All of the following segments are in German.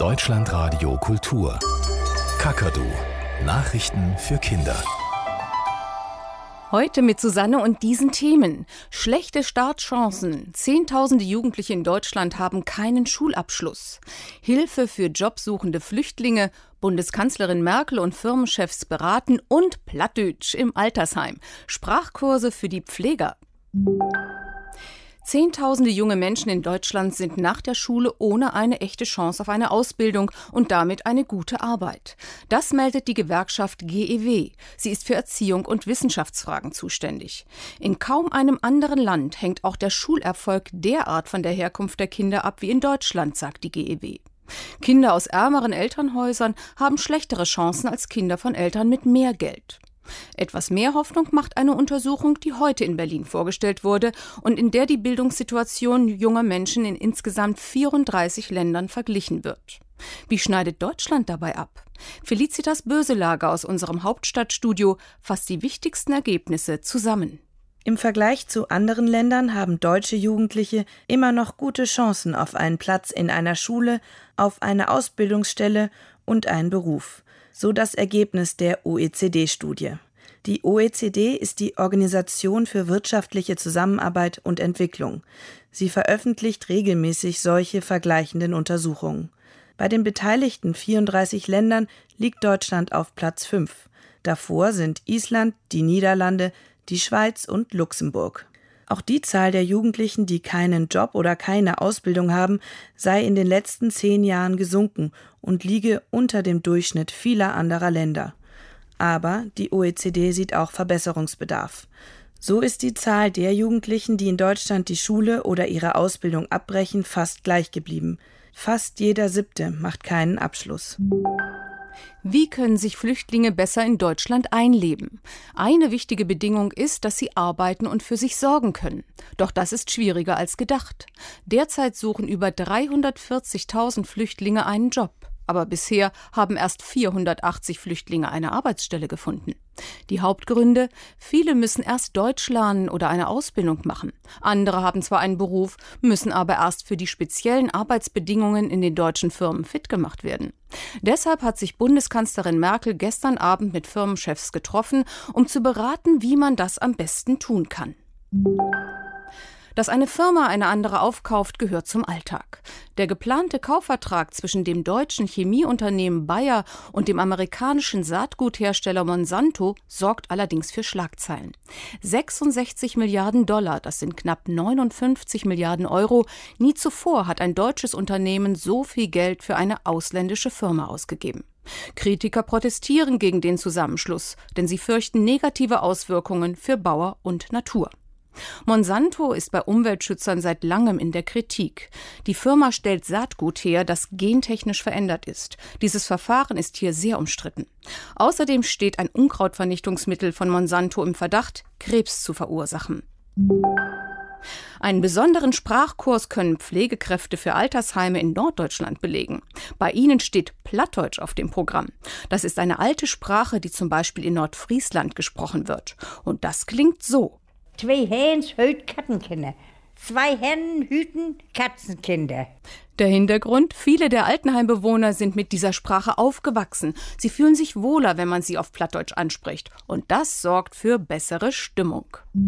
Deutschlandradio Kultur. Kakadu. Nachrichten für Kinder. Heute mit Susanne und diesen Themen. Schlechte Startchancen. Zehntausende Jugendliche in Deutschland haben keinen Schulabschluss. Hilfe für jobsuchende Flüchtlinge. Bundeskanzlerin Merkel und Firmenchefs beraten und Plattdeutsch im Altersheim. Sprachkurse für die Pfleger. Zehntausende junge Menschen in Deutschland sind nach der Schule ohne eine echte Chance auf eine Ausbildung und damit eine gute Arbeit. Das meldet die Gewerkschaft GEW. Sie ist für Erziehung und Wissenschaftsfragen zuständig. In kaum einem anderen Land hängt auch der Schulerfolg derart von der Herkunft der Kinder ab wie in Deutschland, sagt die GEW. Kinder aus ärmeren Elternhäusern haben schlechtere Chancen als Kinder von Eltern mit mehr Geld. Etwas mehr Hoffnung macht eine Untersuchung, die heute in Berlin vorgestellt wurde und in der die Bildungssituation junger Menschen in insgesamt 34 Ländern verglichen wird. Wie schneidet Deutschland dabei ab? Felicitas Böselager aus unserem Hauptstadtstudio fasst die wichtigsten Ergebnisse zusammen. Im Vergleich zu anderen Ländern haben deutsche Jugendliche immer noch gute Chancen auf einen Platz in einer Schule, auf eine Ausbildungsstelle und einen Beruf. So das Ergebnis der OECD-Studie. Die OECD ist die Organisation für wirtschaftliche Zusammenarbeit und Entwicklung. Sie veröffentlicht regelmäßig solche vergleichenden Untersuchungen. Bei den beteiligten 34 Ländern liegt Deutschland auf Platz 5. Davor sind Island, die Niederlande, die Schweiz und Luxemburg. Auch die Zahl der Jugendlichen, die keinen Job oder keine Ausbildung haben, sei in den letzten 10 Jahren gesunken und liege unter dem Durchschnitt vieler anderer Länder. Aber die OECD sieht auch Verbesserungsbedarf. So ist die Zahl der Jugendlichen, die in Deutschland die Schule oder ihre Ausbildung abbrechen, fast gleich geblieben. Fast jeder 7. macht keinen Abschluss. Wie können sich Flüchtlinge besser in Deutschland einleben? Eine wichtige Bedingung ist, dass sie arbeiten und für sich sorgen können. Doch das ist schwieriger als gedacht. Derzeit suchen über 340.000 Flüchtlinge einen Job. Aber bisher haben erst 480 Flüchtlinge eine Arbeitsstelle gefunden. Die Hauptgründe: Viele müssen erst Deutsch lernen oder eine Ausbildung machen. Andere haben zwar einen Beruf, müssen aber erst für die speziellen Arbeitsbedingungen in den deutschen Firmen fit gemacht werden. Deshalb hat sich Bundeskanzlerin Merkel gestern Abend mit Firmenchefs getroffen, um zu beraten, wie man das am besten tun kann. Dass eine Firma eine andere aufkauft, gehört zum Alltag. Der geplante Kaufvertrag zwischen dem deutschen Chemieunternehmen Bayer und dem amerikanischen Saatguthersteller Monsanto sorgt allerdings für Schlagzeilen. 66 Milliarden $, das sind knapp 59 Milliarden Euro. Nie zuvor hat ein deutsches Unternehmen so viel Geld für eine ausländische Firma ausgegeben. Kritiker protestieren gegen den Zusammenschluss, denn sie fürchten negative Auswirkungen für Bauer und Natur. Monsanto ist bei Umweltschützern seit langem in der Kritik. Die Firma stellt Saatgut her, das gentechnisch verändert ist. Dieses Verfahren ist hier sehr umstritten. Außerdem steht ein Unkrautvernichtungsmittel von Monsanto im Verdacht, Krebs zu verursachen. Einen besonderen Sprachkurs können Pflegekräfte für Altersheime in Norddeutschland belegen. Bei ihnen steht Plattdeutsch auf dem Programm. Das ist eine alte Sprache, die zum Beispiel in Nordfriesland gesprochen wird. Und das klingt so. 2 Hähns hüten Kattenkinder. 2 Hennen hüten Katzenkinder. Der Hintergrund: Viele der Altenheimbewohner sind mit dieser Sprache aufgewachsen. Sie fühlen sich wohler, wenn man sie auf Plattdeutsch anspricht. Und das sorgt für bessere Stimmung.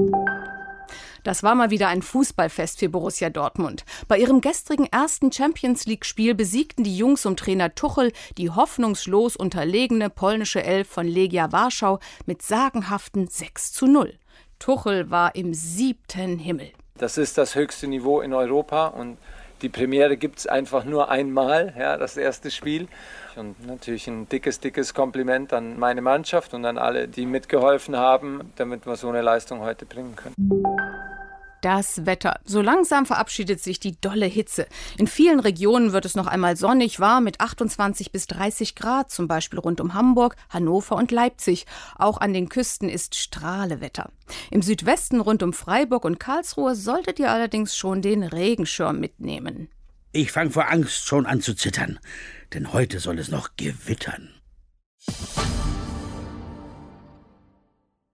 Das war mal wieder ein Fußballfest für Borussia Dortmund. Bei ihrem gestrigen ersten Champions-League-Spiel besiegten die Jungs um Trainer Tuchel die hoffnungslos unterlegene polnische Elf von Legia Warschau mit sagenhaften 6:0. Tuchel war im 7. Himmel. Das ist das höchste Niveau in Europa und die Premiere gibt es einfach nur einmal, ja, das erste Spiel. Und natürlich ein dickes Kompliment an meine Mannschaft und an alle, die mitgeholfen haben, damit wir so eine Leistung heute bringen können. Das Wetter. So langsam verabschiedet sich die dolle Hitze. In vielen Regionen wird es noch einmal sonnig warm mit 28 bis 30 Grad, zum Beispiel rund um Hamburg, Hannover und Leipzig. Auch an den Küsten ist Strahlewetter. Im Südwesten rund um Freiburg und Karlsruhe solltet ihr allerdings schon den Regenschirm mitnehmen. Ich fange vor Angst schon an zu zittern, denn heute soll es noch gewittern.